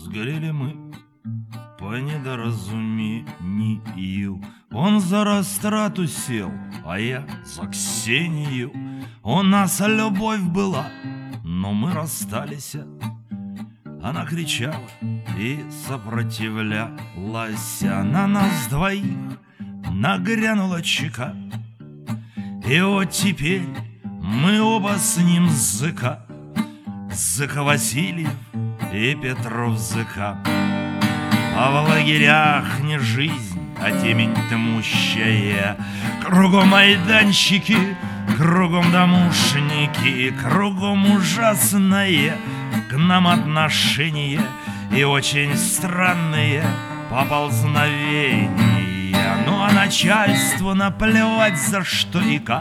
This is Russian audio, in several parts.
Сгорели мы по недоразумению. Он за растрату сел, а я за Ксению. У нас любовь была, но мы расстались. Она кричала и сопротивлялась. На нас двоих нагрянула чека. И вот теперь мы оба с ним зыка. Зыка Васильев и Петров зыка. А в лагерях не жизнь, а темень тмущая. Кругом майданчики, кругом домушники, кругом ужасное к нам отношение и очень странные поползновения. Ну а начальству наплевать за что и как.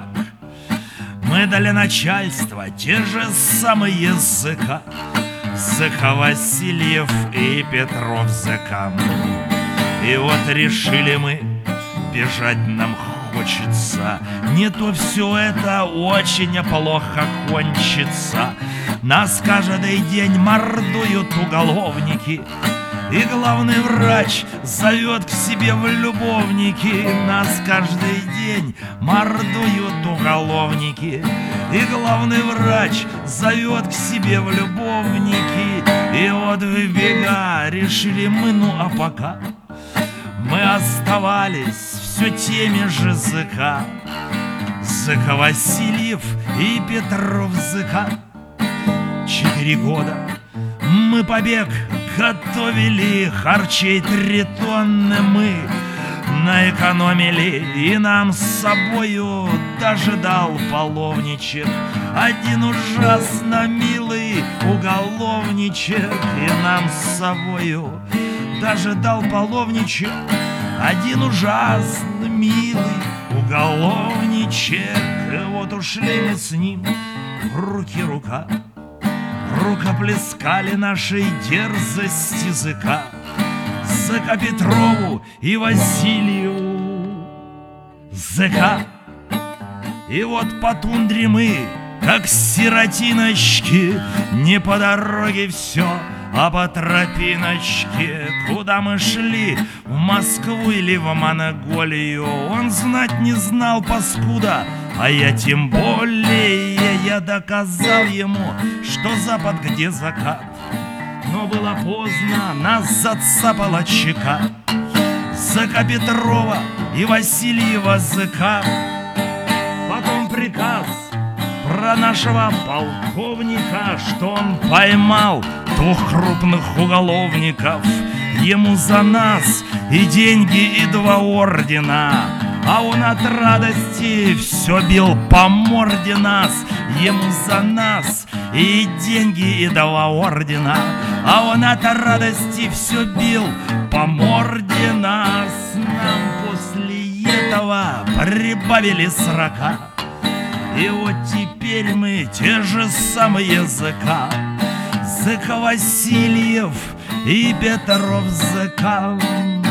Мы дали начальства те же самые зыка. Зыка Васильев и Петров зыка. И вот решили мы, бежать нам хочется. Не то все это очень плохо кончится. Нас каждый день мордуют уголовники. И главный врач зовет к себе в любовники. Нас каждый день мордуют уголовники. И главный врач зовет к себе в любовники. И вот в бега решили мы, ну а пока мы оставались все теми же зыка. Зыка Васильев и Петров зыка. 4 года мы побег готовили, харчей 3 тонны мы наэкономили. И нам с собою даже дал половничек один ужасно милый уголовничек. И нам с собою даже дал половничек один ужасно милый уголовничек. И вот ушли мы с ним руки рука. Рукоплескали нашей дерзости зыка. Зыка Петрову и Василию зыка. И вот по тундре мы, как сиротиночки, не по дороге все, а по тропиночке. Куда мы шли, в Москву или в Монголию, он знать не знал, паскуда, а я тем более. Я доказал ему, что запад где закат. Но было поздно, нас зацапала чека. Зыка Петрова и Васильева зыка. Потом приказ про нашего полковника, что он поймал 2 крупных уголовников. Ему за нас и деньги, и 2 ордена. А он от радости все бил по морде нас. Ему за нас и деньги, и 2 ордена. А он от радости все бил по морде нас. Нам после этого прибавили 40. И вот теперь мы те же самые зыка. Зыка Васильев и Петров зыка.